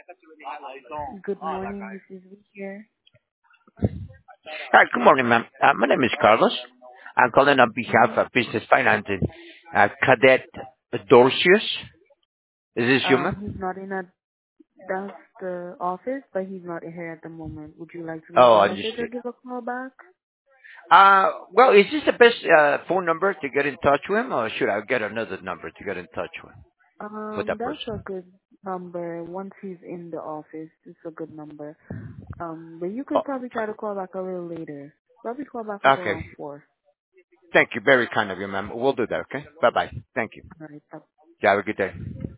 Good morning. This is Lee here. Hi, good morning, ma'am. My name is Carlos. I'm calling on behalf Mm-hmm. of Business Financing. Cadet Dorcius. Is this you, ma'am? He's not in a that's the office, but he's not here at the moment. Would you like to leave a Oh, message or understood. give a call back? Well, is this the best phone number to get in touch with him, or should I get another number to get in touch with that That's a person? good number. Once he's in the office, it's a good number. But you Oh, could probably try to call back a little later. Probably call back like okay. around 4. Thank you. Very kind of you, ma'am. We'll do that, okay? Bye-bye. Thank you. All right. You have a good day.